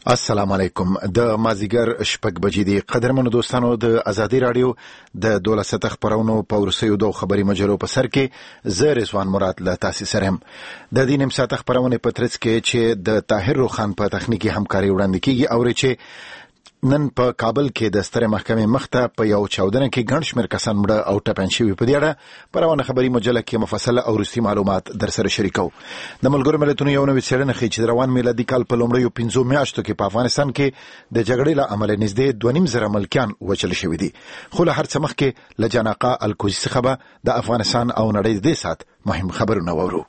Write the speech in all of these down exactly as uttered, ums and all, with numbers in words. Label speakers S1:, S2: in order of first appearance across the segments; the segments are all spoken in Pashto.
S1: السلام علیکم. د مازیګر شپږ بجې دی. قدرمنو دوستانو، د ازادي رادیو د دولس سطح خبرونو په ورسېدو دوه خبري مجلو په سر کې زه رضوان مراد له تاسو سره هم د دې نیم ساعت خبرونه په ترڅ کې چې د طاهر روخان په تخنیکی همکاري وړاندې کیږي او چې نن په کابل کې د ستره محکمې مخته په یو چاودنه کې ګڼ شمېر کسان مړه او ټپیان شوي. په دې اړه په روانه خبري مجله کې مفصله او وروستي معلومات در سره شریکو. د ملګرو ملتونو یو نوې څېړنه ښیي چې د روان میلادي کال په لومړیو پنځو میاشتو کې په افغانستان کې د جګړې له امله نږدې دوه نیم زره ملکیان وژل شوي دي. خو له هر څه مخکې له جانقه الکوزي څخه به د افغانستان او نړۍ د دې ساعت مهم خبرونه واورو.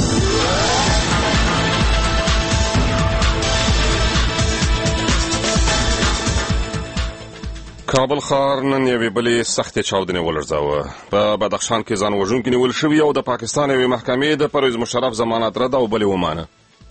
S2: کابل ښار نن یوې بلې سختې چاودنې ولړزاوه. په بدخشان کې ځان وژونکي نیول شوي او د پاکستان یوې محکمې د پرویز مشرف ضمانت رد او بلې ومانه.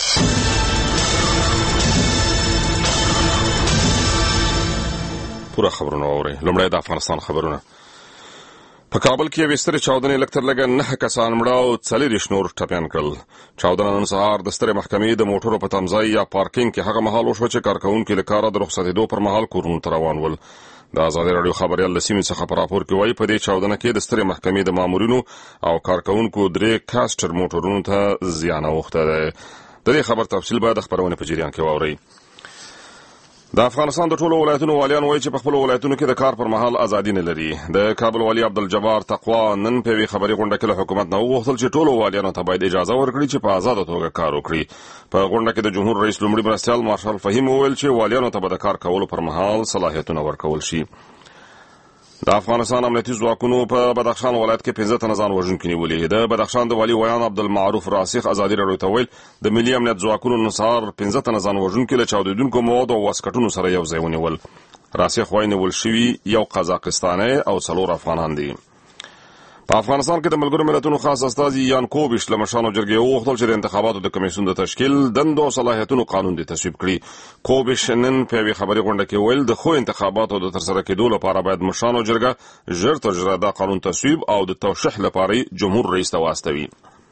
S2: پوره خبرونه واورئ. لومړی د افغانستان خبرونه. په کابل کې یوې سترې چاودنې لږ تر لږه نهه کسان مړه او څلېرویشت نور ټپیان کړل. چاودنه نن سهار د سترې محکمې د موټرو په تمځای یا پارکینګ کې هغه مهال وشوه چې کارکوونکي له کاره د رخصتېدو پر مهال کورونو ته روان ول. د ازادي راډیو خبریال له سیمې څخه په راپور کې وایي په دې چاودنه کې د سترې محکمې د مامورینو او کارکوونکو درې کاسټر موټرونو ته زیان اوښتی دی. د دې خبر تفصیل به د خپرونې په جریان کې واورئ. د افغانستان د ټولو ولایتونو والیان وایي چې په خپلو ولایتونو کې د کار پر مهال ازادي نه لري. د کابل والي عبدالجبار تقوا نن په یوې خبري غونډه کې له حکومت نه وغوښتل چې ټولو والیانو ته باید اجازه ورکړي چې په ازاده توګه کار وکړي. په غونډه کې د جمهور رئیس لومړي مرستیال مارشال فهیم وویل چې والیانو ته به د کار کولو پر مهال صلاحیتونه ورکول شي. د افغانستان امنیتي ځواکونو په بدخشان ولایت کې پنځه تنه ځان وژونکي نیولي. د بدخشان د والي ویان عبدالمعروف راسخ ازادي راډیو ته ویل د ملي امنیت ځواکونو نن سهار پنځه تنه ځان وژونکي له چاودېدونکو موادو او واسکټونو سره یو ځای ونیول. راسخ وایي نیول شوي یو قزاقستانی او څلور افغانان دي. په افغانستان کې د ملګرو ملتونو خاص استازي یان کوبیش له مشرانو جرګې وغوښتل چې د انتخاباتو د کمیسیون د تشکیل دندو او صلاحیتونو قانون دې تصویب کړي. کوبیش نن په یوې خبري غونډه کې ویل د ښو انتخاباتو د ترسره کېدو لپاره باید مشرانو جرګه ژر تر ژره دا قانون تصویب او د توشیح لپاره جمهور رئیس ته واستوي.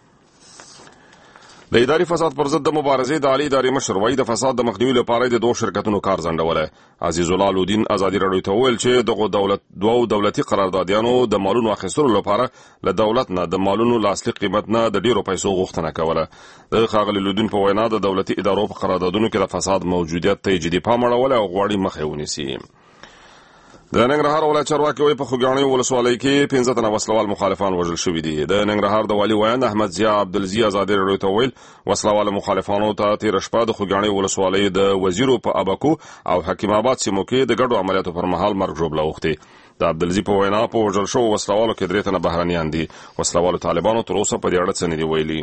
S2: د اداري فساد پر ضد د مبارزې د عالی اداري مشر وایي د فساد د مخنیوي لپاره د دوه شرکتونو کار ځنډولی. عزیز الله لودین ازادي راډیو ته وویل چې دغو دولت دوه دولتي قراردادیانو د مالونو اخیستلو لپاره له دولت نه د مالونو له اصلي قیمت نه د ډیرو پیسو غوښتنه کوله. د ښاغلي لودین په وینا د دولتي ادارو په قراردادونو کې د فساد موجودیت ته جدي پام اړولی او غواړي مخه یې ونیسي. د ننګرهار ولایت چارواکي وایي په خوږیاڼي ولسوالۍ کې پنځه تنه وسلوال مخالفان وژل شوي دي. د ننګرهار د والي ویان احمد ضیا عبدالزي ازادي راډیو ته ویل وسلوال مخالفانو ته تېره شپه د خوږیاڼي ولسوالۍ د وزیرو په ابکو او حکیم آباد سیمو کې د ګډو عملیاتو پر مهال مرګ ژوبله اوښتې. د عبدالزي په وینا په وژل شوو وسلوالو کې درې تنه بهرنیان دي. وسلوالو طالبانو تر اوسه په دې اړه څه نه دي ویلي.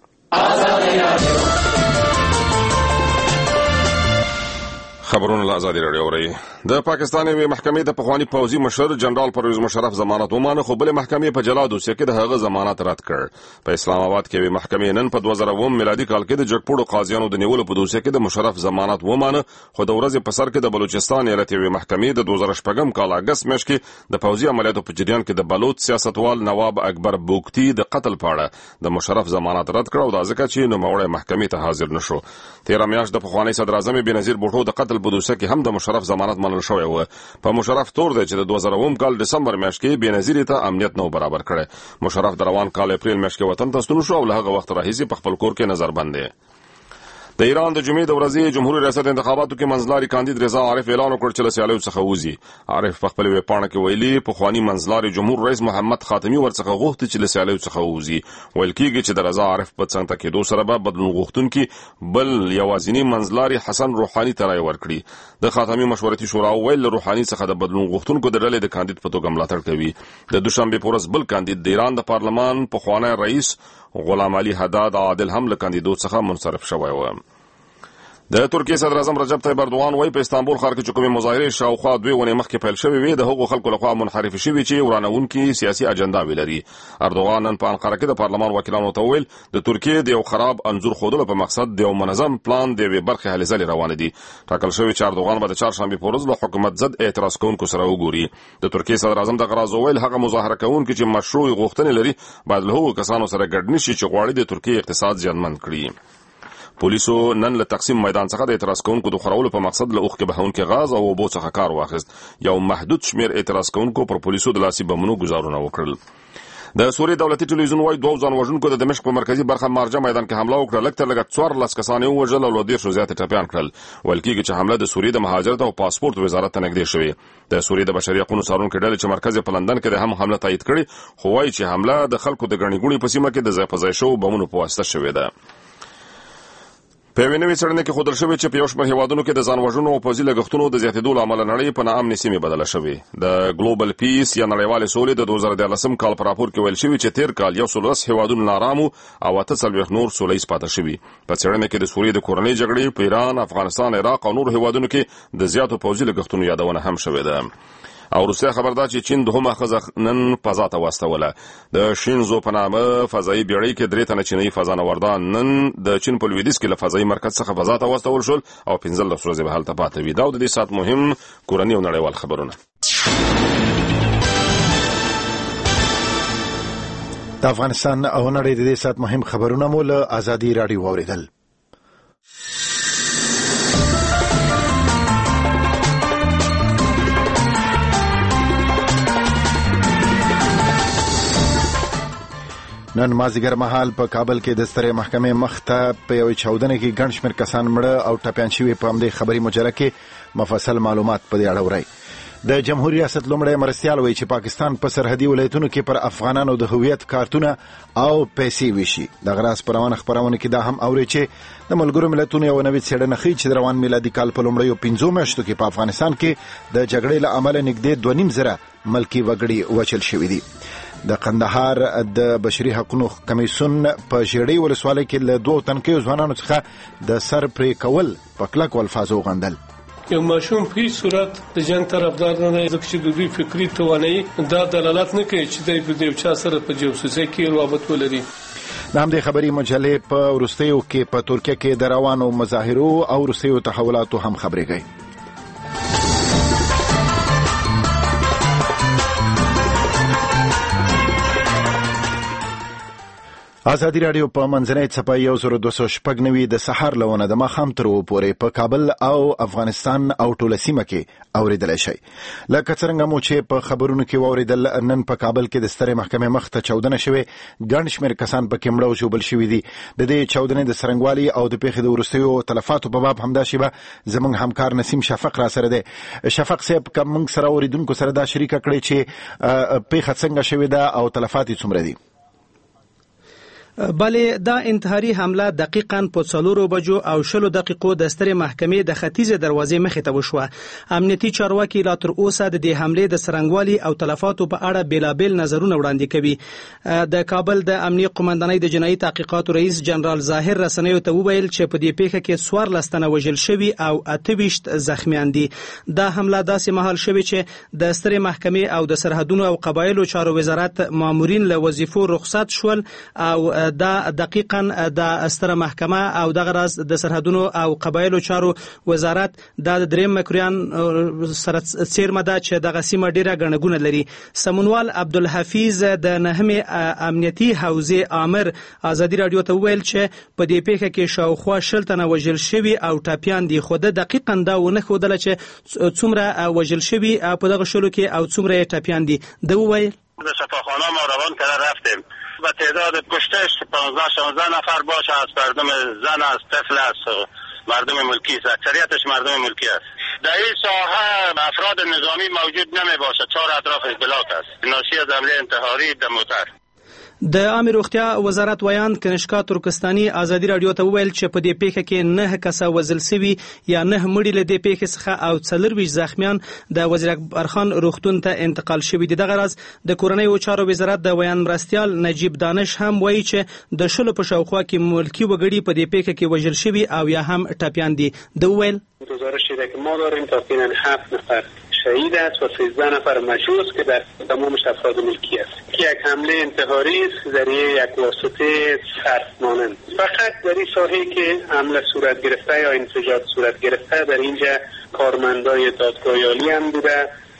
S2: خبرونه له ازادي راډیو اورئ. د پاکستان یوې محکمې د پخواني پوځي مشر جنرال پرویز مشرف ضمانت ومانه، خو بلې محکمې په جلا دوسیه کې د هغه ضمانت رد کړ. په اسلام آباد کې یوې محکمې نن په دوه زره اووه میلادي کال کې د جګپوړو قاضیانو د نیولو په دوسیه کې د مشرف ضمانت ومانه، خو د ورځې په سر کې د بلوچستان ایالت یوې محکمې د دوه زره شپږم کال اګست میاشت کې د پوځي عملیاتو په جریان کې د بلوچ سیاستوال نواب اکبر بوکتی د قتل په اړه د مشرف ضمانت رد کړ او دا ځکه چې نوموړی محکمې ته حاضر نشو. تېره میاشت د پخواني صدر اعظم بېنظیر بوټو د قتل په دوسیه کې هم د مشرف ضمانت منل شوی و. په مشرف تور دی چې د دوه زره اووم کال ډسمبر میاشت کې بېنظیر ته امنیت نو برابر کړی. مشرف د روان کال اپریل میاشت کې وطن ته ستون شو او له هغه وخت راهیسې په خپل کور کې نظربند دی. د ایران د جمعې د ورځې جمهوریت ریاست انتخاباتو کې منځلاري کاندید رضا عارف اعلان وکړ چې له سیالیو څخه وځي. عارف په خپل ویبپاڼه کې ویلي پخواني منځلاري جمهور رئیس محمد خاتمي ورڅخه غوښتي چې له سیالیو څخه وځي. ویل کېږي چې د رضا عارف په څنګ ته کېدو سره به بدلون غوښتونکي بل یوازینی منځلاري حسن روحاني ته رایه ورکړي. د خاتمي مشورتي شورا ویل له روحاني څخه د بدلون غوښتونکو د ډلې د کاندید په توګه ملاتړ کوي. د دوشنبې په ورځ بل کاندید د ایران د پارلمان پخوانی رئیس غلام علي حداد عادل هم له کاندیدو څخه منصرف شوی و. د ترکیې صدر اعظم رجب طیب اردوغان وایي په استانبول ښار کې چې کومې مظاهرې شاوخوا دوې ونې مخکې پیل شوې وې د هغو خلکو لخوا منحرفې شوي چې ورانوونکي سیاسي اجنډاوې لري. اردوغان نن په انقره کې د پارلمان وکیلانو ته وویل د ترکیې د یو خراب انځور ښودلو په مقصد د یو منظم پلان د یوې برخې هلې ځلې روانې دي. ټاکل شوي چې اردوغان به د چهارشنبې په ورځ له حکومت ضد اعتراض کوونکو سره وګوري. د ترکیې صدر اعظم دغه راز وویل هغه مظاهره کوونکي چې مشروع غوښتنې لري باید له هغو کسانو سره ګډ نه شي چې غواړي د ترکیې اقتصاد زیانمن کړي. پولیسو نن له تقسیم میدان څخه د اعتراض کوونکو د خورولو په مقصد له اوښکې بهونکي غاز او اوبو څخه کار واخیست. یو محدود شمیر اعتراض کوونکو پر پولیسو د لاسي بمونو ګزارونه وکړل. د سوریې دولتي ټلویزیون وايي دوه ځان وژونکو د دمشق په مرکزی برخه مارجه میدان کې حمله وکړه. لږ تر لږه څوارلس کسان یې ووژل او له دېرشو زیات ټپیان کړل. ویل کېږي چې حمله د سوریې د مهاجرت او پاسپورت وزارت ته نږدې شوې. د سوریې د بشري حقوقو څارونکو ډلې چې مرکز په لندن کې د هم حمله تایید کړې، خو وايي چې حمله د خلکو د ګڼې ګوڼې په سیمه کې د ځای په ځای شوو بمونو په واسطه شوې ده. په یوې نوې څېړنې کې ښودل شوې چې په یو شمېر هېوادونو کې د ځان وژنو او پوځي لګښتونو د زیاتېدو له امله نړۍ په ناامنې سیمې بدله شوې. د ګلوبل پیس یا نړیوالې سولې د دوه زره دیارلسم کال په راپور کې ویل شوي چې تېر کال یو سل لس هېوادونه نارامو او اته څلوېښت نور سوله ییز پاتې شوي. په څېړنه کې د سوریې د کورنۍ جګړې په ایران، افغانستان، عراق او نورو هېوادونو کې د زیاتو پوځي لګښتونو یادونه هم شوې ده. او روسیا خبر ده چې چین دوهمه ښځه نن فضا ته واستوله. د شینزو په نامه فضایي بیړۍ کې درې تنه چینایي فضانوردان نن د چین په لویدیځ کې له فضایي مرکز څخه فضا ته واستول شول او پنځلس ورځې به هلته پاتې وي. دا د دې ساعت مهم کورني او نړیوال خبرونه.
S1: د افغانستان او نړۍ د دې ساعت مهم خبرونه مو له ازادي راډیو واوریدل. نن مازیګر مهال په کابل کې د سترې محکمې مخته په یوې چاودنې کې ګڼ شمېر کسان مړه او ټپیان شوي. په همدې خبري مجله کې مفصل معلومات په دې اړه ورای. د جمهوریت ریاست لومړی مرستیال وایي چې پاکستان په سرحدي ولایتونو کې پر افغانانو د هویت کارتونه او پیسې ویشي. د غراس په روانه خبرونه کې دا هم اوري چې د ملګرو ملتونو یو نوې څېړنه ښیي چې د روان میلادي کال په لومړیو پنځو میاشتو کې په افغانستان کې د جګړې له امله نږدې دوه نیم زره ملکي وګړي وچل شوي دي. د قندهار د بشري حقوقو کمیسیون په ژړۍ ولسوالۍ کې له دوه تنکیو ځوانانو څخه د سر پرې کول په کلکو الفاظو غندل.
S3: یو ماشوم په هیڅ صورت د جنگ طرفدار نه دی، ځکه چې د دوی فکري توانایي دا دلالت نه کوي چې دوی په یو چا سره په جاسوسۍ کې رابط ولري.
S1: د همدې خبري مجلې په وروستیو کې په ترکیه کې د روانو مظاهرو او وروستیو تحولاتو هم خبرې کوي. ازادي راډیو په منځنۍ څپه یو زر دوه سوه شپږ نوي د سحر لونه د ماښام تر اوو پورې په کابل او افغانستان او ټوله سیمه کې اورېدلی شئ. لکه څرنګه مو چې په خبرونو کې واورېدل، نن په کابل کې د سترې محکمې مخته چاودنه شوې. ګڼ شمېر کسان پکې مړه او ژوبل شوي دي. د دې چاودنې د څرنګوالي او د پیښې د وروستیو تلفاتو په باب همدا شیبه زموږ همکار نسیم شفق را سره دی. شفق صاحب، که موږ سره اورېدونکو سره دا شریکه کړې چې پیښه څنګه شوې ده او تلفات یې څومره دي؟
S4: بله، دا انتحاري حمله دقیقاً په څلورو بجو او شلو دقیقو د سترې محکمې د ختیځې دروازې مخې ته وشوه. امنیتي چارواکي لا تر اوسه د دې حملې د څرنګوالي او تلفاتو په اړه بېلابېل نظرونه وړاندې کوي. د کابل د امنیه قومندانۍ د جنایي تحقیقاتو رئیس جنرال ظاهر رسنیو ته وویل چې په دې پیښه کې څوارلس تنه وژل شوي او اته ویشت زخمیان دي. دا حمله داسې مهال شوې چې د سترې محکمې او د سرحدونو او قبایلو چارو وزارت مامورین له وظیفو رخصت شول او دا دقیقاً د ستره محکمه او دغه راز د سرحدونو او قبایلو چارو وزارت د دریم مکریان سره څیرمه ده چې دغه سیمه ډیره ګڼهګونه لري. سمونوال عبدالحفیظ د نهمې امنیتي حوزې آمر ازادي راډیو ته وویل چې په دې پیښه کې شاوخوا شل تنه وژل شوي او ټپیان دي، خو د دقیقاً دا ونه ښودله چې څومره وژل شوي په دغه شلو کې او څومره یې ټپیان دي. ده وویل
S5: به شفاخانه ما روان کرده رفتیم و تعداد کشتهش پانزده شانزده نفر باشه، از مردم زن است، طفل است، مردم ملکی است، اکثریتش مردم ملکی است. در این ساحه افراد نظامی موجود نمی باشه، چهار اطراف بلاک است، ناشی از حمله انتحاری دموتر.
S4: د عامه روغتیا وزارت ویان کنشکا ترکستاني ازادي راډیو ته وویل چې په دې پیښه کې نه کسه وژل شوي یا نه مړي له دې پیښې څخه او څلرویشت زخمیان د وزیر اکبر خان روغتون ته انتقال شوي دي. دغه راز د کورنیو چارو وزارت د ویان مرستیال نجیب دانش هم وایي چې د شلو په شاوخوا کې ملکي وګړي په دې پیښه کې وژل شوي او یا هم ټپیان دي. ده وویل
S6: گزارشی را که ما داریم تقریبا هفت نفر شهید است و سیزده نفر مجروح که در تمامش افراد ملکی است که یک حمله انتحاری است ذریعه یک واسطه صرف مانند. فقط در این ساحه که حمله صورت گرفته یا انفجار صورت گرفته در اینجا کارمندای دادگاه عالی هم بوده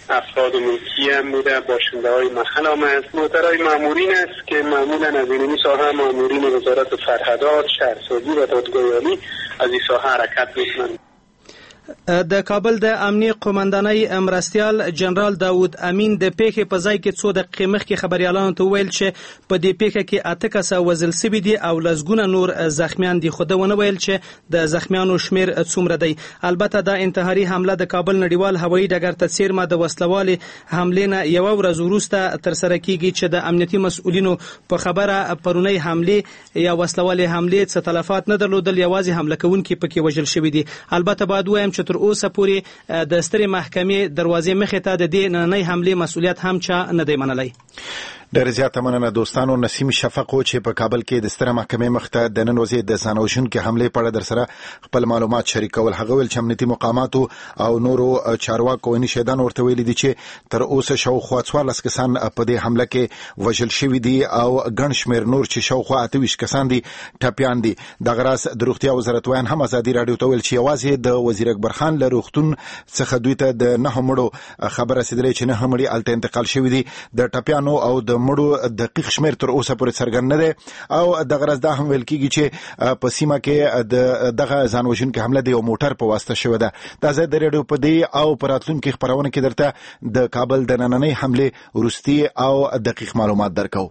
S6: افراد ملکی هم بوده، باشنده های محل هم است. محترای مامورین است که معمولا از اینمی ساحه مامورین وزارت سرحدات، شهرسازی و دادگاه عالی از این ساحه حرکت میکنند.
S4: د کابل د امنیه قومندانۍ مرستیال جنرال داود امین د پیښې په ځای کې څو دقیقې مخکې خبریالانو ته وویل چې په دې پیښه کې اته کسه وژل سوي دي او لسګونه نور زخمیان دي، خو ده ونه ویل چې د زخمیانو شمیر څومره دی. البته دا انتحاري حمله د کابل نړیوال هوایي ډګر ته څیرمه د وسلوالې حملې نه یوه ورځ وروسته ترسره کیږي چې د امنیتي مسؤلینو په خبره پرونی حملې یا وسلوالې حملې څه تلفات نه درلودل، یوازې حمله کوونکي پکې وژل شوي دي. البته باید ووایم چې تر اوسه پورې د سترې محکمې دروازې مخې ته د دې نننۍ حملې مسؤلیت هم چا نه دی منلی.
S1: ډېر زیاته مننه دوستانو. نسیم شفق و چې په کابل کې د ستره محکمې مخته د نن ورځې د ځانوژونکې حملې په اړه درسره خپل معلومات شریکول. هغه ویل چې امنیتي مقاماتو او نورو چارواکو او نشهدانو ورته ویلي دي چې تر اوسه شاوخوا څوارلس کسان په دې حمله کې وژل شوي دي او ګڼ شمېر نور چې شاوخوا اته ویشت کسان دي ټپیان دي. دغه راز د روغتیا وزارت ویان هم ازادي راډیو ته ویل چې یوازې د وزیر اکبر خان له روغتون څخه دوی ته د نهه مړو خبر رسېدلې چې نهه مړي هلته انتقال شوي دي. د ټپیانو او د مړو دقیق شمیر تر اوسه پورې څرګند نه دی او دغه راز دا هم ویل کیږي چې په سیمه کې د دغه ځانوژونکې حمله د یو موټر په واسطه شوې ده. دا زه د ریډیو په دې او په راتلونکي خپرونه کې درته د کابل د نننۍ حملې وروستي او دقیق معلومات درکو.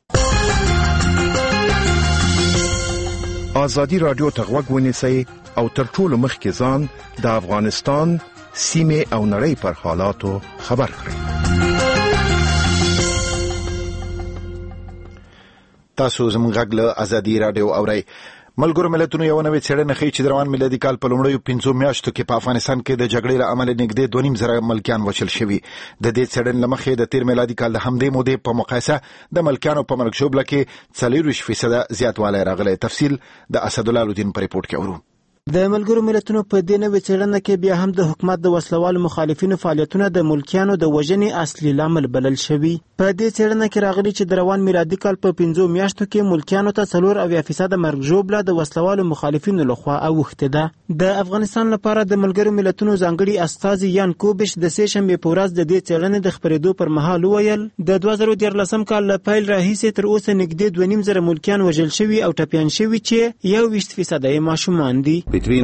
S7: ازادي رادیو ته غوږ ونیسئ او تر ټولو مخکې ځان د افغانستان سیمه او نړۍ پر حالاتو خبر کړئ.
S1: تاسو زموږ غږ له ازادي راډیو اورئ. ملګرو ملتونو یو نوې څېړنه ښیي چې د روان میلادي کال په لومړیو پنځو میاشتو کې په افغانستان کې د جګړې له امله نږدې دوه نیم زره ملکیان وژل شوي. د دې څېړنې له مخې د تېر میلادي کال د همدې مودې په مقایسه د ملکیانو په مرګ ژوبله کې څلورویشت فیصده زیاتوالی راغلی. تفصیل د اسدالله الدین په ریپورټ کې اورو.
S8: د ملګرو ملتونو په دې نوې څېړنه کې بیا هم د حکومت د وسلوالو مخالفینو فعالیتونه د ملکیانو د وژنې اصلي لامل بلل شوي. په دې څېړنه کې راغلي چې د روان میلادي کال په پنځو میاشتو کې ملکیانو ته څلور اویا فیصده مرګ ژوبله د وسلوالو مخالفینو لخوا اوښتې ده. د افغانستان لپاره د ملګرو ملتونو ځانګړي استازي یان کوبش د سې شنبې په ورځ د دې څېړنې د خپرېدو پر مهال وویل د دوه زره دیارلسم کال له پیل راهیسې تر اوسه نږدې دوه نیم زره ملکیان وژل شوي او ټپیان شوي چې یو ویشت فیصده یې ماشومان دي.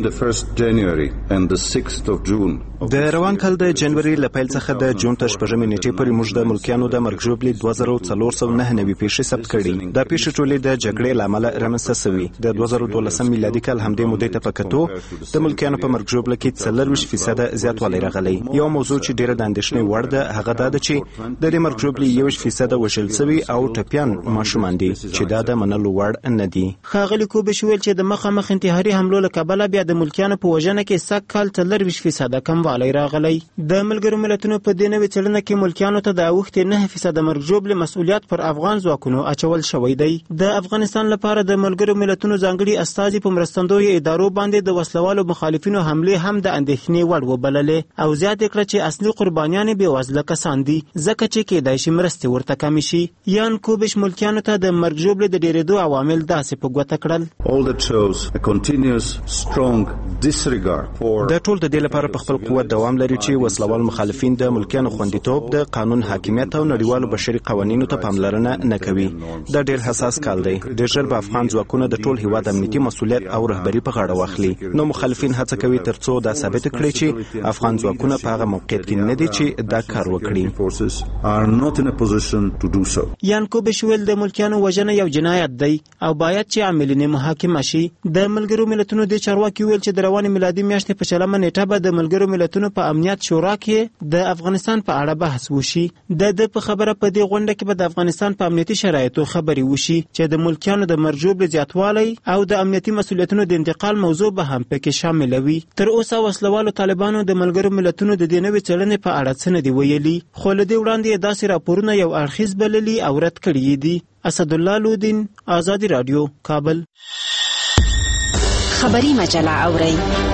S9: د روان کال د جنوري له پیل څخه د جون تر شپږمې نیټې پورې موږ د ملکیانو د مرګ ژوبلې دوه زره څلور سوه نهه نوي پیښې ثبت کړي. دا پیښې ټولې د جګړې له امله رامنځته سوي. د دوه زره دولسم میلادي کال همدې مودې ته په کتو د ملکیانو په مرګ ژوبله کې څلورویشت فیصده زیاتوالی راغلی. یو موضوع چې ډېره د اندېښنې وړ ده هغه دا ده چې د دې مرګ ژوبلې یوویشت فیصده وژل سوي او ټپیان ماشومان دي چې دا د منلو وړ نه دي.
S8: ښاغلي کوبش ویل چې د مخامخ انتحاري حملو له کبله بیا د ملکیانو په وژنه کې سږ کال څلورویشت فیصده کموالی راغلی. د ملګرو ملتونو په دې نوې څېړنه کې ملکیانو ته د اوښتې نهه فیصده مرګ ژوبلې مسؤلیت پر افغان ځواکونو اچول شوی دی. د افغانستان لپاره د ملګرو ملتونو ځانګړي استازي په مرستندویو ادارو باندې د وسلوالو مخالفینو حملې هم د اندېښنې وړ وبللې او زیاته کړه چې اصلي قربانیان بېوزله کسان دي ځکه چې کېدای شي مرستې ورته کمې شي. یان کوبش ملکیانو ته د مرګ ژوبلې د ډېرېدو عوامل داسې په ګوته کړل.
S9: دا ټول د دې لپاره په خپل قوت دوام لري چې وسلوال مخالفین د ملکیانو خوندیتوب، د قانون حاکمیت او نړیوالو بشري قوانینو ته پاملرنه نه کوي. دا ډېر حساس کال دی. ډېر ژر به افغان ځواکونه د ټول هیواد امنیتي مسؤلیت او رهبري په غاړه واخلي. نو مخالفین هڅه کوي ترڅو دا ثابت کړي چې افغان ځواکونه په هغه موقعیت کې نه دي چې دا کار وکړي.
S8: یان کوبش ویل د ملکیانو وژنه یو جنایت دی او باید چې عاملین محاکمه شي. د ملګرو ملتونو د چارواکي ویل چې د روانې میلادي میاشتې په چلمه نیټه به د ملګرو ملتونو په امنیت شورا کې د افغانستان په اړه بحث وشي. د د په خبره په دې غونډه کې به د افغانستان په امنیتي شرایطو خبرې وشي چې د ملکیانو د مرګ ژوبلې زیاتوالی او د امنیتي مسؤلیتونو د انتقال موضوع به هم پکې شامل وي. تر اوسه وسلوالو طالبانو د ملګرو ملتونو د دې نوې څېړنې په اړه څه نه دي ویلي، خو له دې وړاندې یې داسې راپورونه یو اړخیز بللي او رد کړي دي. اسدالله الدین، ازادي راډیو، کابل.
S10: خبری مجله اورئ.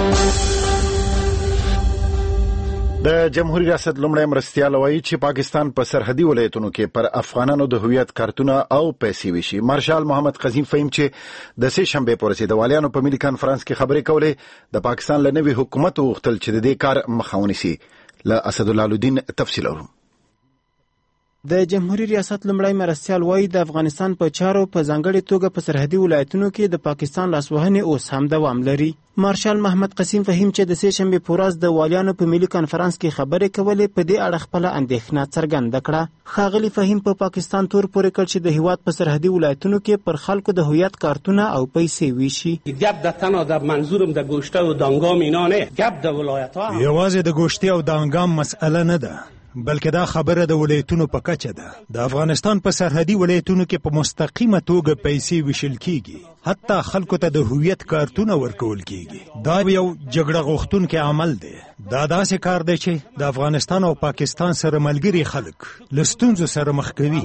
S1: د جمهوریت ریاست لومړی مرستیال وایي چې پاکستان په سرحدي ولایتونو کې پر افغانانو د هویت کارتونه او پیسې ویشي. مارشال محمد قزیم فهیم چې د سې شنبې په ورځ د والیانو په ملي کانفرنس کې خبرې کولې، د پاکستان له نوي حکومت وغوښتل چې د دې کار مخه ونیسي. له اسدالله الدین تفصیل اورو.
S8: د جمهوریت ریاست لمړی مرستیال وایي د افغانستان په چارو په ځانګړې توګه په سرحدي ولایتونو کې د پاکستان لاسوهنې اوس هم دوام لري. مارشال محمد قسیم فهیم چې د سې شنبې په ورځ د والیانو په ملي کانفرنس کې خبرې کولې په دې اړه خپله اندېښنه څرګنده کړه. ښاغلي فهیم په پاکستان تور پورې کړ چې د هیواد په سرحدي ولایتونو کې پر خلکو د هویت کارتونه او پیسې ویشي.
S10: گپ در تنها در منظورم در گوشته و دانگام اینا نه، گپ در ولایت‌ها
S11: یوازې د گوشتي او دانگام مسئله نه ده، بلکې دا خبره د ولایتونو په کچه ده. د افغانستان په سرحدي ولایتونو کې په مستقیمه توګه پیسې ویشل کیږي، حتی خلکو ته د هویت کارتونه ورکول کیږي. دا یو جګړه غوښتونکی عمل دی. دا داسې کار دی چې د افغانستان او پاکستان سره ملګري خلک له ستونزو سره مخ کوي.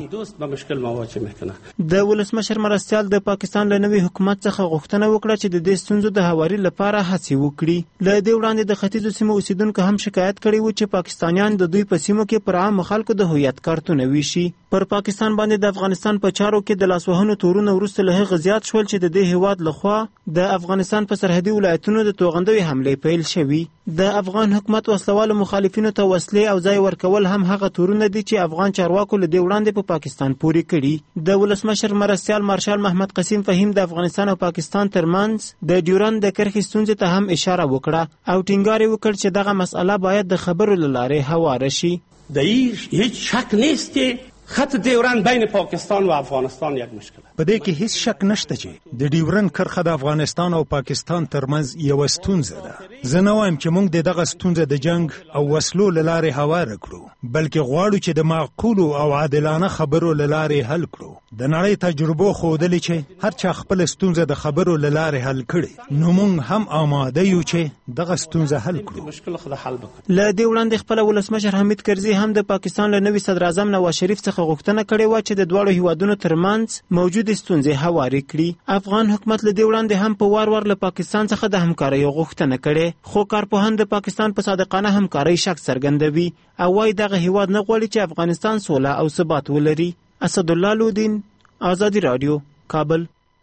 S8: د ولسمشر مرستیال د پاکستان له نوي حکومت څخه غوښتنه وکړه چې د دې ستونزو د هواري لپاره هڅې وکړي. له دې وړاندې د ختیځو سیمو اوسیدونکو هم شکایت کړی و چې پاکستانیان د دوی په سیمو کې پر عام خلکو د هویت کارتونه ویشي. پر پاکستان باندې د افغانستان په چارو کې د لاسوهنو تورونه وروسته له هغه زیات شول چې د دې هیواد لخوا د افغانستان په سرحدي ولایتونو د توغندوي حملې پیل شوي. د افغان حکومت وسلوالو مخالفینو ته وسلې او ځای ورکول هم هغه تورونه دي چې افغان چارواکو له دې وړاندې په پاکستان پورې کړي. د ولسمشر مرستیال مارشال محمد قسیم فهیم د افغانستان او پاکستان ترمنځ د ډیورند د کرښې ستونزې ته هم اشاره وکړه او ټینګار یې وکړ چې دغه مسئله باید د خبرو له لارې هواره شي.
S10: در هیچ شک نیست که خط ډیورند بین پاکستان و افغانستان یک مشکل
S11: په دې کې هیڅ شک نشته چې د ډیورند کرښه د افغانستان او پاکستان ترمنځ یو ستونزه ده. زه نه وایم چې موږ د دغه ستونزه د جنگ او وسلو له لارې هواره کړو، بلکې غواړو چې د معقولو او عادلانه خبرو له لارې حل کړو. د نړۍ تجربو ښودلې چې هر چا خپل ستونزه د خبرو له لارې حل کړي، نو موږ هم آماده یو چې دغه ستونزه حل کړو.
S8: له دې وړاندې خپله ولسمشر حمید کرزي هم د پاکستان له نوي صدر اعظم نواز شریف څخه غوښتنه کړې وه چې د دواړو هیوادونو ترمنځ موجودې ستونزې هوارې کړي. افغان حکومت له دې وړاندې هم په وار وار له پاکستان څخه د همکارۍ غوښتنه کړې، خو کارپوهان د پاکستان په صادقانه همکارۍ شک څرګندوي او وایي دغه هیواد نه غواړي چې افغانستان سوله او ثبات ولري. اسدالله الدین، آزادي رادیو، کابل.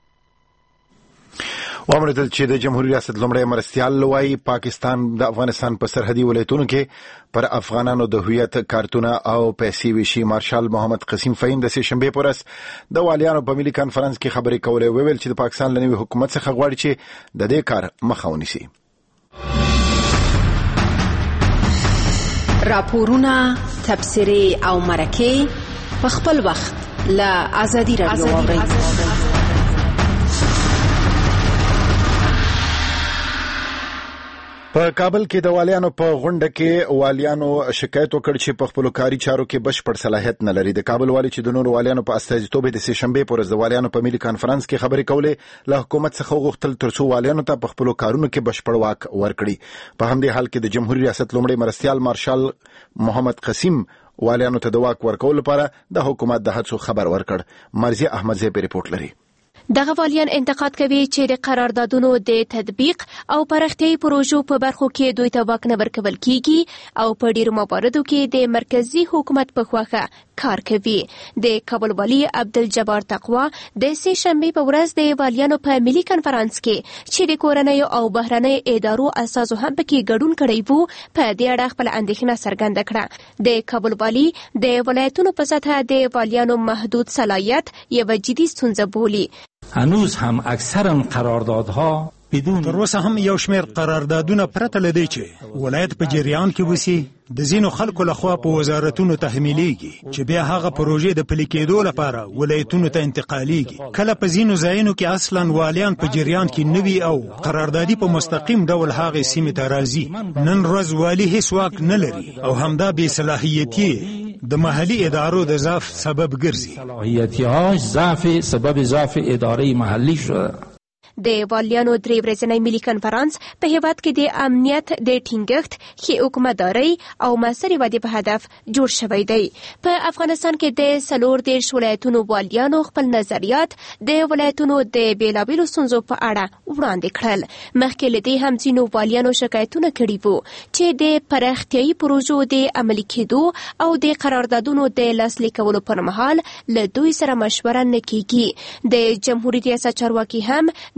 S1: وامردل چې د جمهوریت ریاست لمړی مرستیال وایي پاکستان د افغانستان په سرحدي ولایتونو کې پر افغانانو د هویت کارتونه او پیسې ویشي. مارشال محمد قسیم فهیم د سې شنبې په ورځ د والیانو په ملي کانفرنس کې خبرې کولې، وویل چې د پاکستان له نوي حکومت څخه غواړي چې د دې کار مخه ونیسي.
S12: راپورونه، تبصرې او مرکې په خپل وخت له آزادي رادیو واورئ.
S1: په کابل کې د والیانو په غونډه کې والیانو شکایت وکړ چې په خپلو کاري چارو کې بشپړ صلاحیت نه لري. د کابل والي چې د نورو والیانو په استازیتوب د سې شنبې په ورځ د والیانو په ملي کانفرنس کې خبرې کولې، له حکومت څخه وغوښتل ترڅو والیانو ته په خپلو کارونو کې بشپړ واک ورکړي. په همدې حال کې د جمهوریت ریاست لومړی مرستیال مارشال محمد قسیم والیانو ته د واک ورکولو لپاره د حکومت د هڅو خبر ورکړ. مرزي احمدزی په ریپورت لري.
S13: دغه والیان انتقاد کوي چې د قراردادونو د تطبیق او پراختیايي پروژو په برخو کې دوی ته واک نه ورکول کیږي او په ډیرو مواردو کې د مرکزی حکومت په خواخه کار کوي. د کابل والی عبدالجبار تقوا د سې شنبې په ورځ د والیانو په ملي کانفرنس کې چې د کورنۍ او بهرنۍ ادارو اساسو هم پکې ګډون کړی وو په دې اړه خپل اندېښنه څرګنده کړه. د کابل والی د ولایتونو په سطحه د والیانو محدود صلاحیت یوه جدي ستونزه بولي.
S14: هنوز هم اکثرا قراردادها
S11: تر اوسه هم یو شمېر قراردادونه پرته له دې چې ولایت په جریان کې وسی د ځینو خلکو لخوا په وزارتونو تحمیلېږي چې بیا هغه پروژې د پلي کېدو لپاره ولایتونو ته انتقالېږي. کله په ځینو ځایونو کې اصلا والیان په جریان کې نوي او قراردادي په مستقیم ډول هغې سیمې ته راځي. نن ورځ والي هیڅ واک نه لري او همدا بې صلاحیتي د محلي ادارو د ضعف سبب ګرځي.
S14: صلاحیتی‌هاش ضعف سبب ضعف اداره محلي شده.
S13: د والیانو درې ورځنی ملي کنفرانس په هیواد کې د امنیت د ټینګښت، ښې حکومتدارۍ او موثرې ودې په هدف جوړ شوی دی. په افغانستان کې د څلور دېرش ولایتونو والیانو خپل نظریات د ولایتونو د بېلابېلو ستونزو په اړه وړاندې کړل. مخکې له دې هم ځینو والیانو شکایتونه کړي وو چې د پراختیايي پروژو د عملي کېدو او د قراردادونو د لاسلیک کولو پر مهال له دوی سره مشوره نه کیږي. د جمهوریت ریاست چارواکي هم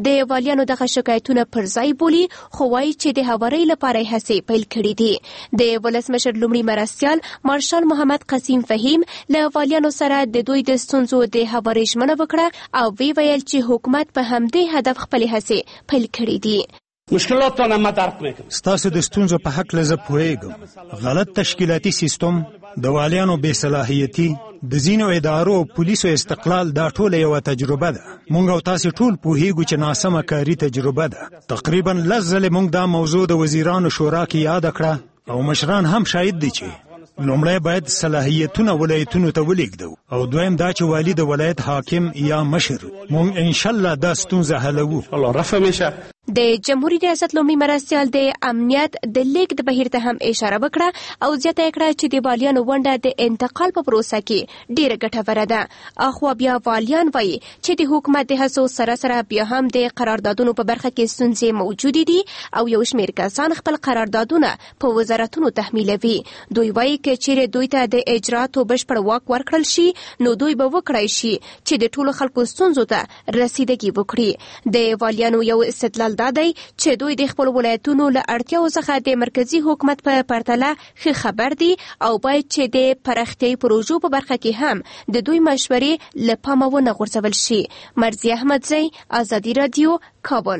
S13: د والیانو دغه شکایتونه پر ځای بولي، خو وایي چې د هوارۍ لپاره یې هڅې پیل کړي دي. د ولسمشر لومړي مرستیال مارشال محمد قسیم فهیم له والیانو سره د دوی د ستونزو د هوارۍ ژمنه وکړه او وی ویل چې حکومت په همدې هدف خپلې هڅې پیل کړي دي.
S10: مشکلاتونه ما درک میکنم.
S11: ستاسو د ستونزو په حق لزه پوهیږم. غلط تشکیلاتي سیستم، د والیانو بې صلاحیتي، د ځینو ادارو او پولیسو استقلال دا ټول یوه تجربه ده. موږ او تاسې ټول پوهیږو چې ناسمه کاري تجربه ده. تقریبا لس ځلې موږ دا موضوع د وزیرانو شورا کې یاد کړه او مشران هم شاهد دي چې لومړی باید صلاحیتونه ولایتونو ته ولیږدو او دویم دا چې والی د ولایت حاکم یا مشر. موږ انشاءالله دا ستونزه حلوو.
S10: الله رفع میشه.
S13: د جمهوریت ریاست لومړي مرستیال د امنیت د لیږد بهیر ته هم اشاره وکړه او زیاته کړه چې د والیانو ونډه د انتقال په پروسه کې ډیره ګټوره ده. اخوا بیا والیان وایي چې د حکومت د هڅو سره سره بیا هم د قراردادونو په برخه کې ستونزې موجودې دي او یو شمېر کسان خپل قراردادونه په وزارتونو تحمیلوي. دوی وایي که چیرې دوی ته د اجراتو بشپړ واک ورکړل شي نو دوی به وکړای شي چې د ټولو خلکو ستونزو ته رسیدګي وکړي. د والیانو یو استدلال دا دی چې دوی د خپل ولایتونو له اړتیاو څخه د مرکزی حکومت په پرتله ښه خبر دي او باید چې د پراختیايي پروژو په برخه کې هم د دوی مشورې له پامه ونه غورځول شي. مرضی احمدزی، آزادی رادیو، کابل.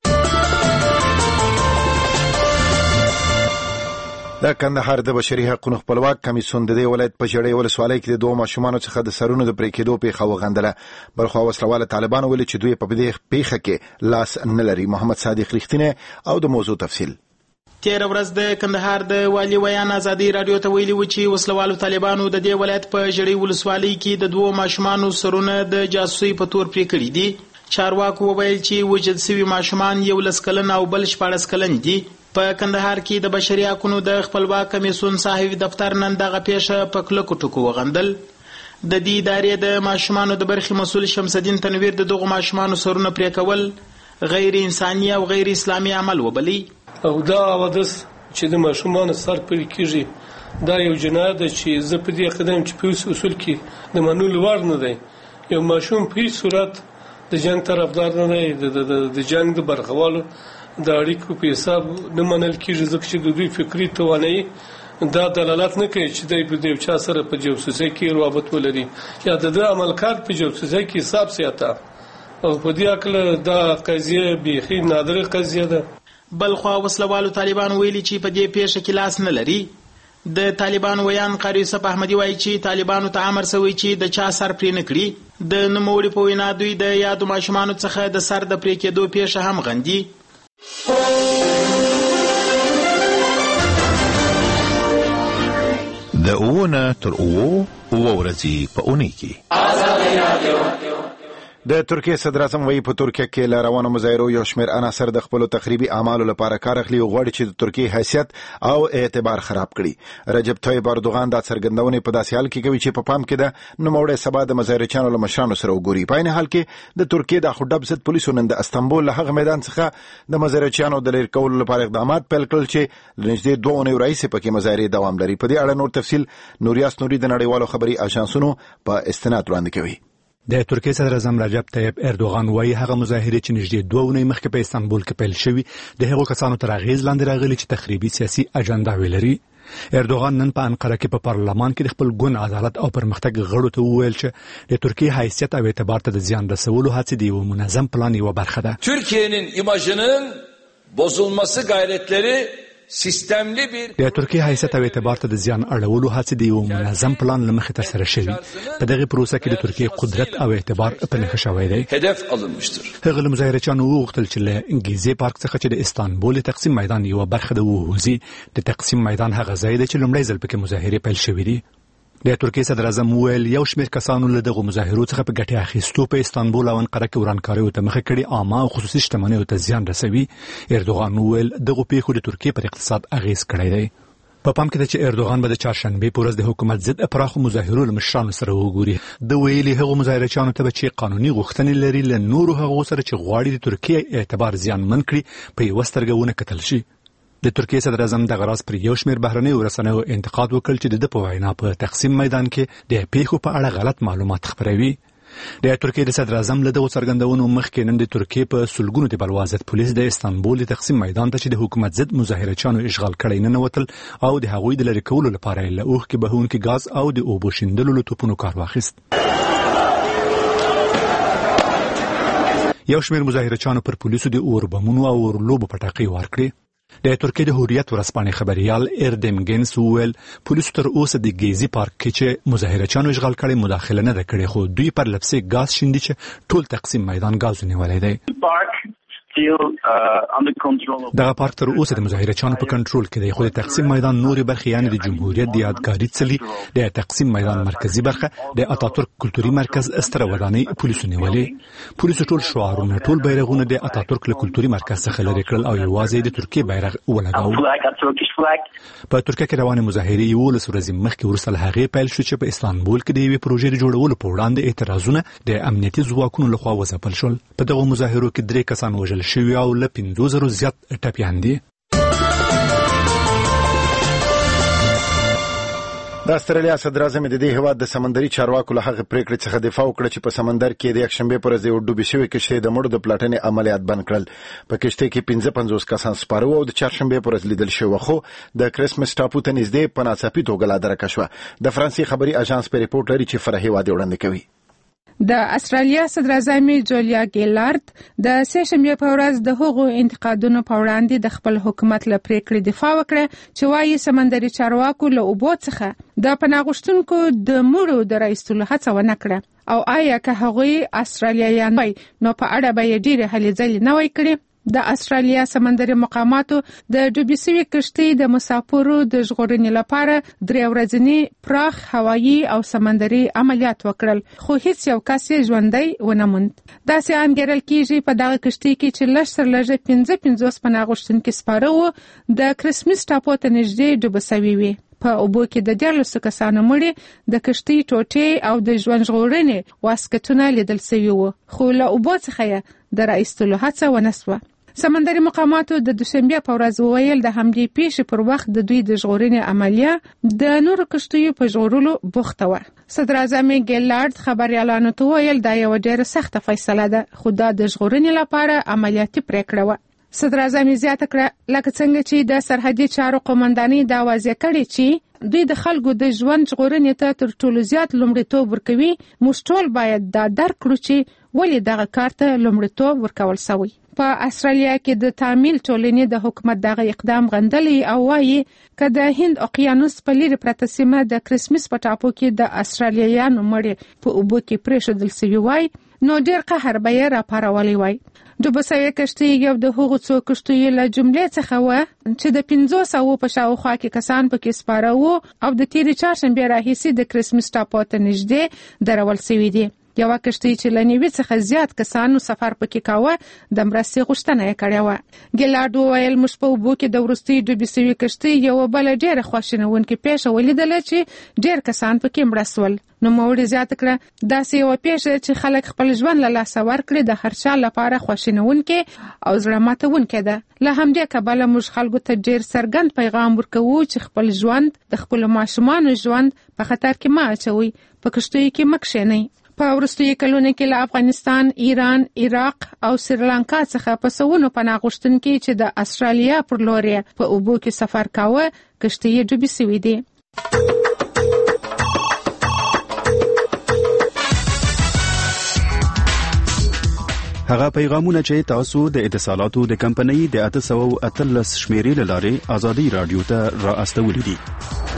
S1: د کندهار د بشري حقوقو خپلواک کمیسیون د دې ولایت په جړۍ ولسوالۍ کې د دوه ماشومانو څخه د سرونو د پرې کېدو پیښه وغندله. بلخوا وسلواله طالبانو ویلي چې دوی په دې پیښه کې لاس نه لري. محمد صادق رښتینی او د موضوع تفصیل.
S15: تیر ورځ د کندهار د والی ویان آزادی رادیو ته ویلي و چې وسلوالو طالبانو د دې ولایت په جړۍ ولسوالۍ کې د دوه ماشومانو سرونه د جاسوسي په تور پرې کړي دي. چارواکو وویل چې وجد شوي ماشومان یو لس کلن او بل شپاړس کلن دي. په کندهار کې د بشري حقوقو د خپلواک کمیسیون صاحب دفتر نن دغه پیښه په کلکو ټکو وغندل. د دې ادارې د ماشومانو د برخې مسؤل شمس الدین تنویر د دغه ماشومانو سرونه پرې کول غیر انساني او غیر اسلامي عمل وبلی.
S3: او دا حوادث چې د ماشومانو سر پرې کیږي دا یو جنایت دی چې زه په دې قدم چې په اصول کې د منلو وړ نه دی. یو ماشوم په هیڅ صورت د جنگ طرفدار نه دی، د جنگ د برخوالو د اړیکو په حساب نه منل کېږي ځکه چې د دوی فکري توانایي دا دلالت نه کوي چې دوی د یو چا سره په جاسوسۍ کې روابط ولري یا د ده عملکار په جاسوسۍ کې حساب سیاته او په دې هکله دا قضیه بیخي نادره قضیه ده.
S15: بلخوا وسلوالو طالبان ویلي چې په دې پیښه کې لاس نه لري. د طالبان ویان قاری یوسف احمدي وایي چې طالبانو ته امر شوی چې د چا سر پرې نه کړي. د نوموړي په وینا دوی د یادو ماشومانو څخه د سر د پرې کېدو پیښه هم غندي.
S16: د اوونه تر اوو اوه ورځې په اونۍ کې
S1: د ترکیه صدر اعظم وایي په ترکیه کې له روانو مظاهرو یو شمېر عناصر د خپلو تخریبي اعمالو لپاره کار اخلي او غواړي چې د ترکیې حیثیت او اعتبار خراب کړي. رجب طیب اردوغان دا څرګندونې په داسې حال کې کوي چې په پام کې ده نوموړی سبا د مظاهرچیانو له مشرانو سره وګوري. په عین حال کې د ترکیې د خډب ضد پولیسو نن د استانبول له هغه میدان څخه د مظاهرچیانو د لرې کولو لپاره اقدامات پیل کړل چې له نږدې دوه اونیو راهیسې پکې مظاهرې دوام لري. په دې اړه نور تفصیل نوریاس نوري د نړیوالو خبري اژانسونو په استناد وړاندې کوي.
S17: د ترکیه صدر اعظم رجب طیب اردوغان وايي هغه مظاهرې چې نږدې دوه اونۍ مخکې په استانبول کې پیل شوي د هغو کسانو تر اغېز لاندې راغلي چې تخریبي سیاسي اجنډاوې لري. اردوغان نن په انقره کې په پارلمان کې د خپل ګوند عدالت او پرمختګ غړو ته وویل چې د ترکیې حیثیت او اعتبار ته د زیان رسولو هڅې د یو منظم پلان یوه برخه ده.
S18: ترکیه'nin imajının bozulması gayretleri سیستملی بیر
S17: د ترکیه حیثیت او اعتبار ته د زیان اړولو هڅې د یو منظم پلان له مخې ترسره شوي. په دغه پروسه کې د ترکیې قدرت او اعتبار په نښه شوی دی.
S18: هدف alınmıştır.
S17: هغه له مظاهرچیانو وغوښتل چې له انګیزې پارک څخه چې د استانبول تقسیم میدان یوه برخه ده ووځي. د تقسیم میدان هغه ځای دی چې لومړی ځل پکې مظاهرې پیل شوي دي. د ترکیې صدر اعظم وویل یو شمېر کسانو له دغو مظاهرو څخه په ګټې اخیستو په استانبول او انقره کې ورانکاریو ته مخه کړي، عامه او خصوصي شتمنیو ته زیان رسوي. اردوغان وویل دغو پیښو د ترکیې پر اقتصاد اغیز کړی دی. په پام کې ده چې اردوغان به د چهارشنبې په ورځ د حکومت ضد پراخو مظاهرو له مشرانو سره وګوري. د ویلي هغو مظاهرچیانو ته به چې قانوني غوښتنې لري له نورو هغو سره چې غواړي د ترکیې اعتبار زیانمن کړي په یوه سترګه ونه کتل شي. د ترکیې صدر اعظم دغه راز پر یو شمېر بهرنیو رسنیو انتقاد وکړ چې د ده په وینا په تقسیم میدان کې د پیښو په اړه غلط معلومات خپروي. د ترکیې د صدر اعظم له دغو څرګندونو مخکې نن د ترکیې په سلګونو د بلوازت پولیس د استانبول د تقسیم میدان ته چې د حکومت ضد مظاهرچیانو اشغال کړی نه نوتل او د هغوی د لرې کولو لپاره له اوښکې بهونکي ګاز او د اوبو شیندلو له توپونو کار واخیست. یو شمېر مظاهرچیانو پر پولیسو د اور بمونو او اورلوبو پټاقې وار کړې. د ترکیې د هوریت ورځپاڼې خبریال اردم گنس وویل پولیسو تر اوسه د ګیزي پارک کې چې مظاهرچیانو اشغال کړی مداخله نه ده کړې، خو دوی پر لپسې ګاز شیندي چې ټول تقسیم میدان ګاز ونیولی دی. دغه پارک تر اوسه د مظاهرچیانو په کنټرول کې دی، خو د تقسیم میدان نورې برخې یعنې د جمهوریت د یادګاري څلي، د تقسیم میدان مرکزی برخه، د اتاتورک کلتوري مرکز ستره ودانۍ پولیسو نیولې. پولیسو ټول شعارونه، ټول بیرغونه د اتاتورک له کلتوري مرکز څخه لرې کړل او یوازې د ترکیې بیرغ ولګاوه. په ترکیه کې روانې مظاهرې یولس ورځې مخکې وروسته له هغې پیل شو چې په استانبول کې د یوې پروژې د جوړولو په وړاندې اعتراضونه د امنیتي ځواکونو لخوا وځپل شول. په دغو مظاهرو کې درې کسان وژل شوي او له پنځو زرو زیات ټپیان دي.
S1: د استرالیا صدر اعظم د دې هیواد د سمندري چارواکو له هغه پریکړې څخه دفاع وکړه چې په سمندر کې د یکشنبه پر ورځ یو ډوبې شوې کشتۍ د مړو د پلاټنې عملیات بند کړل. په کشتۍ کې پنځه پنځوس کسان سپاره وو او د چهارشنبه پر ورځ لیدل شوی، خو د کریسمس ټاپو ته نږدې په ناڅاپي توګه لا درکه شوه. د فرانسې خبري اژانس په ریپورت لري چې فرهي وادي وړاندې کوي.
S19: د استرالیا صدر اعظم جولیا ګیلارد د سه شنبه په ورځ د هغو انتقادونو په وړاندې د خپل حکومت له پریکړې دفاع وکړه چې وايي سمندري چارواکو له اوبو څخه د پناه غوښتونکو د مړو د راایستلو هڅه ونه کړه او آیا که هغوی استرالیایان وای نو په اړه به یې ډېرې هلې ځلې نه وای کړې. د استرالیا سمندري مقاماتو د ډوبې شوې کشتۍ د مسافرو د ژغورنې لپاره درې ورځني پراخ هوایي او سمندري عملیات وکړل، خو هیڅ یو کس یې ژوندی ونه موند. داسې انګیرل کیږي په دغه کشتۍ کې چې لږ تر لږه پنځه پنځوس پناه غوښتونکي سپاره وو د کریسمس ټاپو ته نږدې ډوبه شوي وي. په اوبو کې د دیارلسو کسانو مړي، د کشتۍ ټوټې او د ژوند ژغورنې واسکټونه لیدل شوي وو، خو له اوبو څخه یې د راایستلو هڅه ونه سوه. سمندري مقاماتو د دوشنبه په ورځ وویل د همدې پیښې پر وخت د دوی د ژغورنې عملیه د نورو کشتیو په ژغورلو بوخته وه. صدر اعظم ګیلارد خبریالانو ته وویل دا یو ډېره سخته فیصله ده، خو دا د ژغورنې لپاره عملیاتي پریکړه وه. صدر اعظم زیاته کړه لکه څنګه چې د سرحدي چارو قومندانۍ دا واضح کړي چې دوی د خلکو د ژوند ژغورنې ته تر ټولو زیات لومړیتوب ورکوي. موږ ټول باید دا درک کړو چې ولې دغه کار ته لومړیتوب ورکول شوی. په استرالیا کې د تامل ټولنې د حکومت دغه اقدام غندلی او وايي که د هند اقیانوس په لرې پرته سیمه د کریسمس په ټاپو کې د استرالیایانو مړي په اوبو کې پرېښودل شوي وای نو ډېر قهر به یې راپارولی وای. ډوبه شوې کشتۍ یو د هغو څو کشتیو له جملې څخه وه چې د پنځو سوو په شاوخوا کې کسان پکې سپاره وو او د تېرې چهارشنبې راهیسې د کریسمس ټاپو ته نږدې درول شوي دي. یوه کشتۍ چې له نیوي څخه زیات کسانو سفر پکې کاوه د مرستې غوښتنه یې کړې وه. ګیلارد وویل موږ په اوبو کې د وروستۍ ډوبې شوې کشتۍ یوه بله ډېره خواشینونکې پیښه ولیدله چې ډېر کسان پکې مړه سول. نوموړي زیاته کړه داسې یوه پیښه چې خلک خپل ژوند له لاسه ورکړي د هر چا لپاره خواشینونکې او زړه ماتونکې ده. له همدې کبله موږ خلکو ته ډېر څرګند پیغام ورکوو چې خپل ژوند د خپلو ماشومانو ژوند په خطر کې مه اچوئ، په کشتیو کې مه کښېنئ. په وروستیو کلونو کې له افغانستان، ایران، عراق او سریلانکا څخه په سوونو پناه غوښتونکي چې د استرالیا پر لور یې په اوبو کې سفر کاوه کشتۍ یې ډوبې شوي دي.
S20: هغه پیغامونه چې تاسو د اتصالاتو د کمپنۍ د اته سوه اتلس شمیرې له لارې ازادي راډیو ته را استولي دي.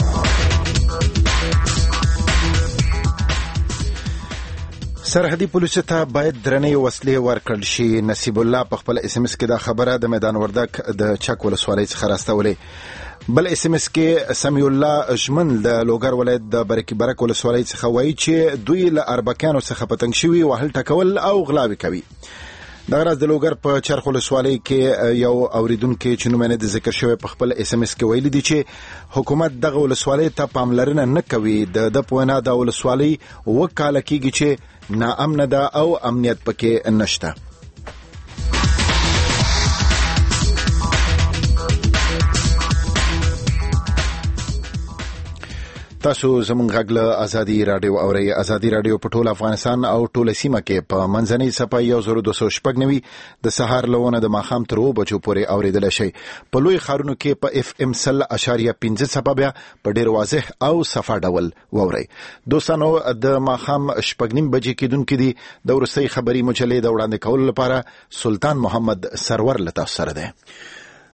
S1: سرحدي پولیسو ته باید درنې وسلې ورکړل شي. نصیب الله په خپل اس ام اس کې دا خبره د میدان وردک د چک ولسوالۍ څخه راستولې. بل اس ام اس کې سمیع الله ژمن د لوګر ولایت د برکي برک ولسوالۍ څخه وایي چې دوی له اربکیانو څخه پتنګ شوي وهل ټکول او غلاوې کوي. دغه راز د لوګر په چرخ ولسوالۍ کې یو اوریدونکو چې نوم یې د ذکر شوی په خپل اس ام اس کې ویلي دي چې حکومت دغه ولسوالۍ ته پاملرنه نه کوي. د د په وینا د ولسوالۍ وکاله کیږي چې ناامنه ده او امنیت پکې نشته. تاسو زموږ غږ له ازادي رادیو اورئ. ازادي رادیو په ټول افغانستان او ټول سیمه کې په منځنۍ صفه یو زر دوه سوه شپږ نوي د سهار لونه د ماښام تر اوه بجو پورې اوریدل شي. په لوی ښارونو کې په اف ام سل اشاریه پنځه صفه بیا په ډیر واضح او صفه ډول واورئ. دوستانو د ماښام شپږ نیم بجې کېدونکې دي. د وروستۍ خبري مجلې د وړاندې کولو لپاره سلطان محمد سرور له تاسو سره دی.